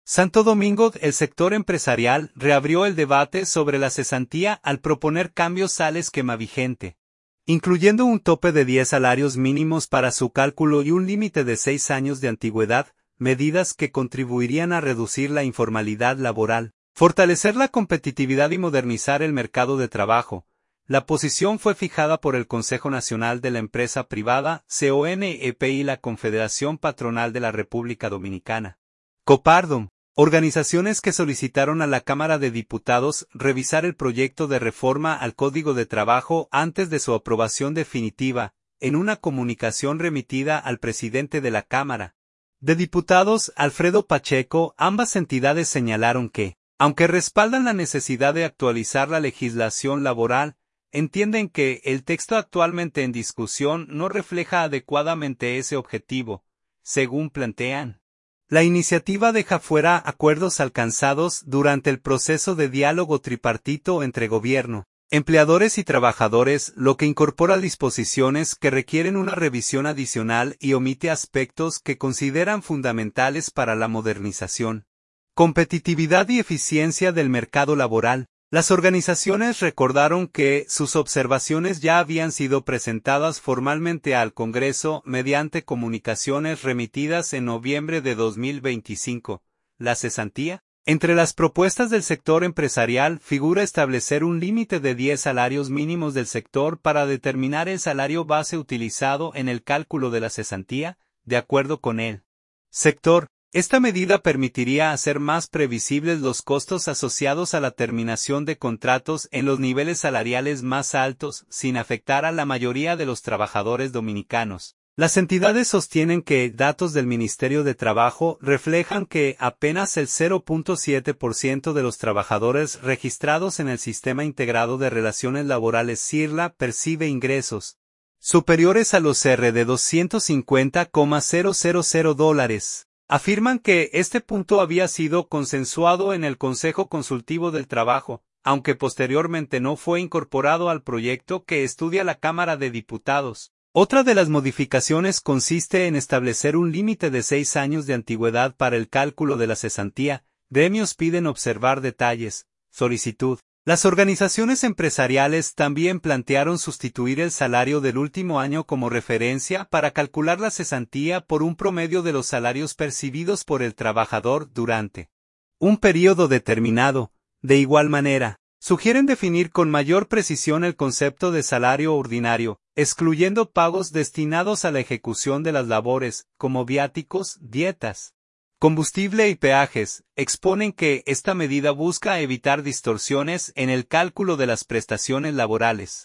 Santo Domingo, el sector empresarial reabrió el debate sobre la cesantía al proponer cambios a la esquema vigente, incluyendo un tope de 10 salarios mínimos para su cálculo y un límite de 6 años de antigüedad, medidas que contribuirían a reducir la informalidad laboral, fortalecer la competitividad y modernizar el mercado de trabajo. La posición fue fijada por el Consejo Nacional de la Empresa Privada, CONEP, y la Confederación Patronal de la República Dominicana, Copardom, organizaciones que solicitaron a la Cámara de Diputados revisar el proyecto de reforma al Código de Trabajo antes de su aprobación definitiva, en una comunicación remitida al presidente de la Cámara de Diputados, Alfredo Pacheco. Ambas entidades señalaron que, aunque respaldan la necesidad de actualizar la legislación laboral, entienden que el texto actualmente en discusión no refleja adecuadamente ese objetivo, según plantean. La iniciativa deja fuera acuerdos alcanzados durante el proceso de diálogo tripartito entre gobierno, empleadores y trabajadores, lo que incorpora disposiciones que requieren una revisión adicional y omite aspectos que consideran fundamentales para la modernización, competitividad y eficiencia del mercado laboral. Las organizaciones recordaron que sus observaciones ya habían sido presentadas formalmente al Congreso mediante comunicaciones remitidas en noviembre de 2025. La cesantía. Entre las propuestas del sector empresarial figura establecer un límite de 10 salarios mínimos del sector para determinar el salario base utilizado en el cálculo de la cesantía, de acuerdo con el sector. Esta medida permitiría hacer más previsibles los costos asociados a la terminación de contratos en los niveles salariales más altos, sin afectar a la mayoría de los trabajadores dominicanos. Las entidades sostienen que datos del Ministerio de Trabajo reflejan que apenas el 0.7% de los trabajadores registrados en el Sistema Integrado de Relaciones Laborales SIRLA percibe ingresos superiores a los de $250,000. Afirman que este punto había sido consensuado en el Consejo Consultivo del Trabajo, aunque posteriormente no fue incorporado al proyecto que estudia la Cámara de Diputados. Otra de las modificaciones consiste en establecer un límite de 6 años de antigüedad para el cálculo de la cesantía. Gremios piden observar detalles. Solicitud. Las organizaciones empresariales también plantearon sustituir el salario del último año como referencia para calcular la cesantía por un promedio de los salarios percibidos por el trabajador durante un periodo determinado. De igual manera, sugieren definir con mayor precisión el concepto de salario ordinario, excluyendo pagos destinados a la ejecución de las labores, como viáticos, dietas, combustible y peajes. Exponen que esta medida busca evitar distorsiones en el cálculo de las prestaciones laborales.